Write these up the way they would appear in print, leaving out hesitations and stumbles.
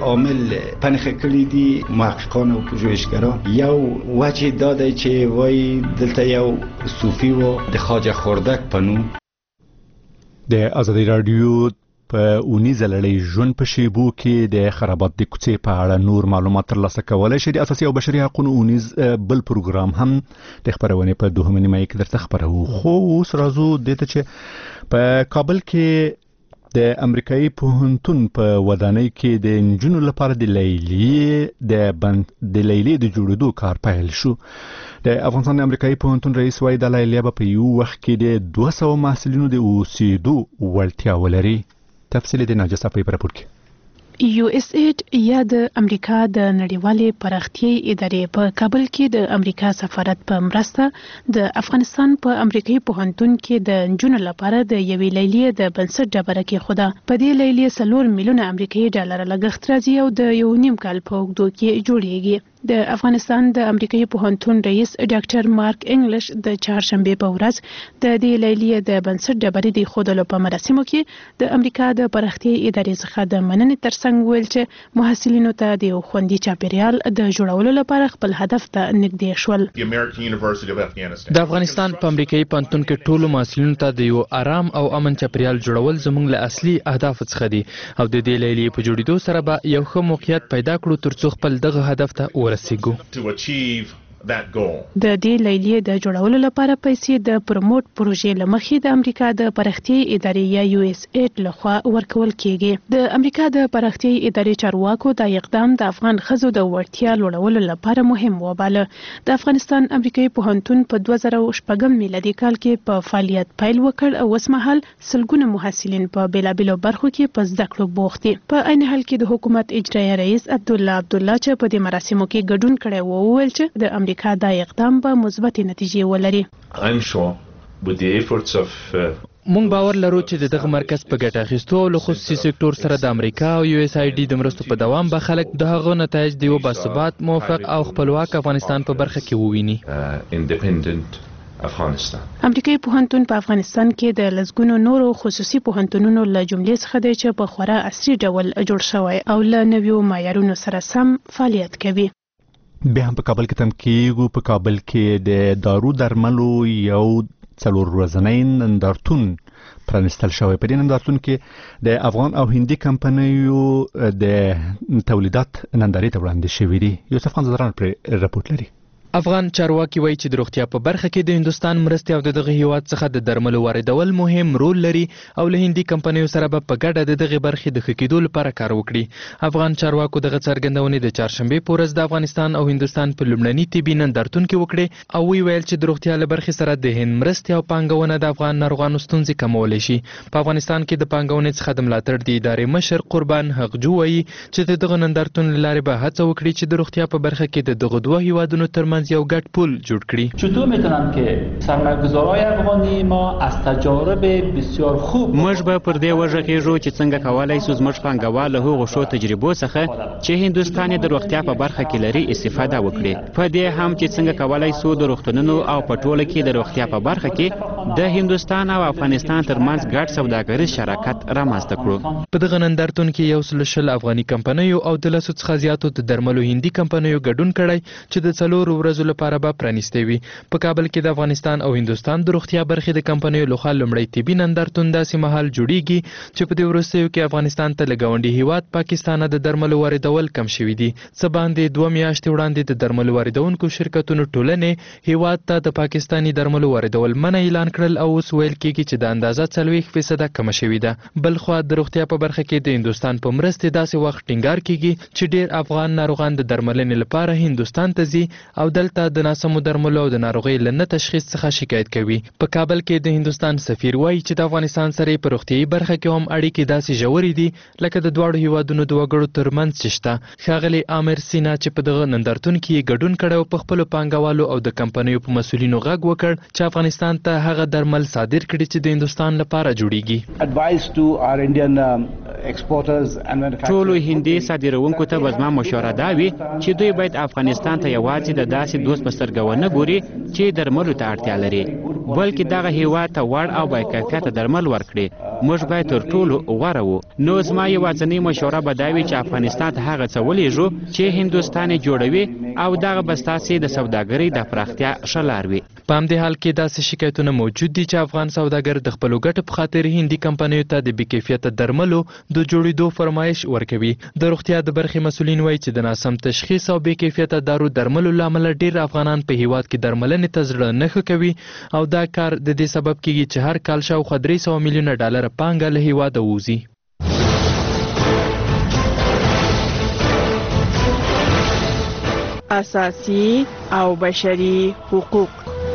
عامل پنخه کړی دي محققان او پژوهشگران. یو وجه داده چې وای دلته یو صوفي و د خواجه خردک په نوم. د ازادي رادیو په اونیزه لړۍ ژوند په شیبو کې د خرابات د کوڅې په اړه نور معلومات ترلاسه کولای شئ. د اساسي او بشري حقوقو اونیز بل پروګرام هم د خبرونې په 2 نیمه کې درته خبرو. خو اوس راځو دته چې په کابل کې د امریکایي پوهنتون په ودانۍ کې د انجونو لپاره د لیلیې د جوړېدو کار پیل شو. د افغانستان امریکایي پوهنتون رئیس وایي د لیلیه په یو وخت کې د 200 محصلینو د اوسېدو وړتیا ولري. تفصیل د ناجیه صافی په راپور کې. USAID یا د امریکا د نړیوالې پراختیايي ادارې په کابل کې د امریکا سفارت په مرسته د افغانستان په امریکایي پوهنتون کې د انجونو لپاره د یوې لیلیې د بنسټ ډبره کېښوده. په دې لیلیې 4 میلیونه امریکایي ډالر لګښت راځي او د 1.5 کال په اوږدو کې جوړیږي. د افغانستان د امریکایي پوهنتون رئیس ډاکټر مارک انګلیش د چهارشنبه په ورځ د دې لیلیې د بنسټ ډبرې د ایښودلو په مراسمو کې د امریکا د پراختیايي ادارې څخه د مننې ترڅنګ ویل چې محصلینو ته د خوندي چاپیریال د جوړولو لپاره خپل هدف ته نږدې شول. د افغانستان په امریکایي پوهنتون کې ټولو محصلینو ته د یو آرام او امن چاپیریال جوړول زموږ له اصلي اهداف څخه دي او د دې لیلیې په جوړېدو سره به یو ښه موقعیت پیدا کړو ترڅو خپل دغه هدف ته ورسیږو. د دې لیلیې د جوړولو لپاره پیسې د پروموټ پروژې لمخې د امریکا د پراختیايي ادارې یا USAID لخوا ورکول کیږي. د امریکا د پراختیايي ادارې چارواکو دا اقدام د افغان ښځو د وړتیا لوړولو لپاره مهم وباله. د افغانستان امریکایي پوهنتون په 2006 میلادي کال کې په فعالیت پیل وکړ او اوسمهال سلګونه محصلین په بیلابیلو برخو کې په زده کړو بوخت دي. په عین حال کې د حکومت اجرایي رئیس عبدالله چې په دې مراسمو کې ګډون کړی و وویل چې د امریکا دا اقدام به مثبت نتیجې ولري. مونږ باور لرو چې دغه مرکز په ګټه اخیستو او له خصوصي سکتور سره د امریکا او USAID د مرستو په دوام به خلک د هغو نتایج د یو باثبات موفق او خپلواک افغانستان په برخه کې وویني. امریکایي پوهنتون په افغانستان کې د لسګونو نورو خصوصي پوهنتونونو له جملې څخه دی چې په خورا عصري ډول جوړ شوی او له نویو معیارونو سره سم فعالیت کوي. بیا هم په کابل کې تم کېږو. په کابل کې د دارو درملو یو 4 ورځنی نندارتون پرانستل شوی. په دې نندارتون کې د افغان او هندي کمپنیو د تولیدات نندارې ته وړاندې شوي دي. یوسف خان زدران پر راپورټ لري. افغان چارواکي وایي چې د روغتیا په برخه کې د هندستان مرستې او دغه هیواد څخه د درملو واردول مهم رول لري او له هندي کمپنیو سره به په ګډه د دغه برخې د ښه کېدو لپاره کار وکړي. افغان چارواکو دغه څرګندونې د چهارشنبې په ورځ د افغانستان او هندستان په لومړني طبي نندارتون کې وکړې او ویل چې د روغتیا له برخې سره د هند مرستې او پانګونه د افغان ناروغانو ستونزې کمولی شي. په افغانستان کې د پانګونې څخه د ملاتړ د ادارې مشر قربان حقجو وایي چې دغه نندارتون له لارې به هڅه وکړي چې د روغتیا په برخه کې د دغه دوه هیوادونو ترمنځ یو ګډ پول جوړ کړي. چطور میتونن که سرمایه‌گذارای افغانی ما از تجارب بسیار خوب موږ به پر دې وژغېږو چې څنګه کولای شو زموږ پانګوال له هغو ښو تجربو څخه چې هندوستان د روغتیا په برخه کې لري استفاده وکړي. په دې هم چې څنګه کولای شو د روغتونونو او په ټوله کې د روغتیا په برخه کې د هندوستان او افغانستان ترمنځ ګډ سوداګریز شراکت رامنځته کړو. په دغه نندارتون کې 100 افغاني کمپنیو او د 100 څخه زیاتو د درملو هندي کمپنیو ګډون کړی چې د 4 ورځو لپاره به پرانیستی وي. په کابل کې د افغانستان او هندوستان د روغتیا برخې د کمپنیو لخوا لومړی طبي نندارتون داسې مهال جوړیږي چې په دې وروستیو کې افغانستان ته له ګاونډي هیواد پاکستان د درملو واردول کم شوي دي. څه باندې 2 میاشتې وړاندې د درملو واردونکو شرکتونو ټولنې هیواد ته د پاکستاني درملو واردول منع اعلان کړل او اوس ویل کېږي چې د اندازه 40% کم شوې ده. بلخوا د روغتیا په برخه کې د هندوستان په مرستې داسې وخت ټینګار کېږي چې ډېر افغان ناروغان د درملنې لپاره هندوستان ته ځي او دلته د ناسمو درملو او د ناروغۍ له نه تشخیص څخه شکایت کوي. په کابل کې د هندوستان سفیر وایي چې د افغانستان سره په روغتیايي برخه کې هم اړیکې داسې ژورې دي لکه د دواړو هیوادونو د وګړو ترمنځ چې شته. ښاغلی عامر سینا چې په دغه نندارتون کې ګډون کړی او په خپلو پانګوالو او د کمپنیو په مسؤلینو غږ وکړ چې افغانستان ته هغه درمل صادر کړي چې د هندوستان لپاره جوړیږي. ټولو هندي صادروونکو ته به زما مشوره دا وي چې دوی باید افغانستان ته یوازې د داسې دوست په سترګه ونه ګوري چې درملو ته اړتیا لري. بلکې دغه هیواد ته وړ او با کیفیته درمل ورکړي. موږ باید تر ټولو غوره وو. نو زما یوازینۍ مشوره به دا وي چې افغانستان ته هغه څه ولېږو چې هندوستان یې جوړوي او دغه به ستاسې د سوداګرۍ د پراختیا ښه لار وي. په همدې حال کې داسې شکایتونه موجود دي چې افغان سوداګر د خپلو ګټو په خاطر هندي کمپنیو ته د بې کیفیته درملو د جوړېدو فرمایش ورکوي. د روغتیا د برخې مسؤلین وایي چې د ناسم تشخیص او بې کیفیته دارو درملو له امله ډېر افغانان په هیواد کې درملنې ته زړه نه ښه کوي او دا کار د دې سبب کیږي چې هر کال شاوخوا 300 میلیونه ډالر پانګه له هیواده ووځي. اساسي او بشري حقوق.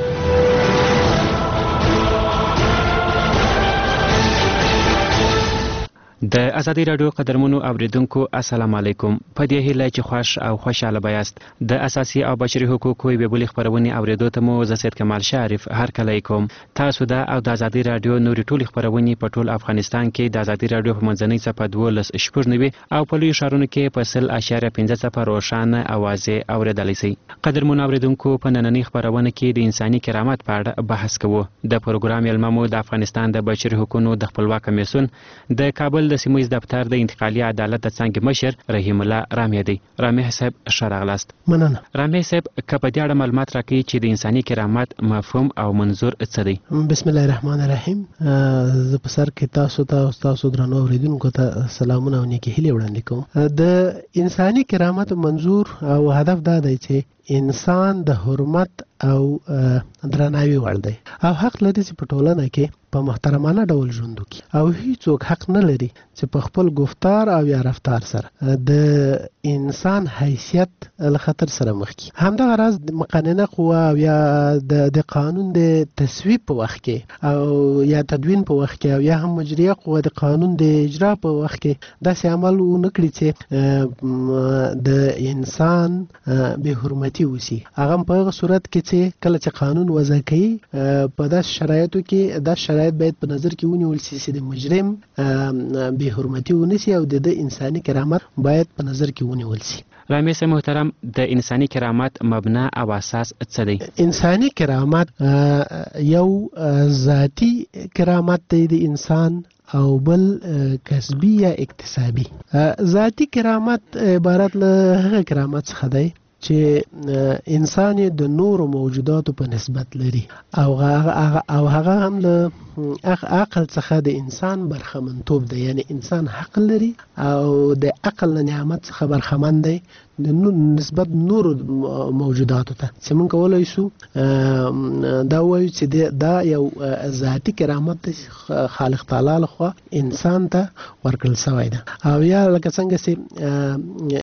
د ازادي راډیو قدرمنو اوریدونکو السلام علیکم. په دې هیله چې خوښ او خوشاله بیاست. د اساسي او بشري حقوقو یوې بلې خپرونې اوریدو ته مو زه سید کمال شریف هرکلی کوم. تاسو د او د ازادي راډیو نورې ټولې خپرونې په ټول افغانستان کې د ازادي راډیو په منځنۍ څپه 12.90 او په لویو ښارونو کې په 0.5 څپه روښانه اوازې اوریدلی شئ. قدرمنو اوریدونکو په نننۍ خپرونه کې د انساني کرامت په اړه بحث کوو. د پروګرام یلمه مو د افغانستان د بشري حقوقو د خپلواک کمیسیون د کابل د سیمه ییز دفتر د انتقالي عدالت د څانګې مشر رحیم الله رامی دی. رامی صاحب ښه راغلاست. مننه. رامی صاحب که په دې اړه معلومات راکړئ چې د انساني کرامت مفهوم او منظور څه دی؟ بسم الله الرحمن الرحیم. زه په سر کې تاسو ته او تاسو درنو اوریدونکو ته سلامونه او نیکې هیلې وړاندې کوم. د انساني کرامت منظور او هدف دا دی چې انسان د حرمت او درناوي وړ دی او حق لري چې په ټولنه کې په محترمانه ډول ژوند وکړي او هیڅوک حق نه لري چې په خپل گفتار او یا رفتار سره د انسان حیثیت له خطر سره مخ کړي. همدغه راز د مقننه قوه او یا د قانون د تصویب په وخت کې او یا تدوین په وخت کې او یا هم مجریه قوه د قانون د اجرا په وخت کې داسې عمل ونه کړي چې د انسان به حرمتي وسی. هغه په هغه صورت کې چې کله چې قانون وضع کوي په داسې شرایطو کې دا شرایط باید په نظر کې ونیول شي چې د مجرم به حرمتي ونسی او د انساني کرامت باید په نظر کې ونیول شي. رامی صاحب محترم، د انساني کرامت مبنا او اساس څه دی؟ انساني کرامت یو ذاتی کرامت دی د انسان او بل کسبی یا اکتسابی. ذاتی کرامت عبارت له هغه کرامت څخه دی چې انسان د نورو موجوداتو په نسبت لري او هغه هم له عقل څخه د انسان برخمنتوب دی. یعنی انسان حق لري او د عقل نعمت څخه برخمن دی د نسبت نورو موجوداتو ته. چې موږ کولای شو دا وایو چې دا یو ذاتی کرامت دی خالق تعالی لخوا انسان ته ورکړل شوی ده. او یا لکه څنګه چې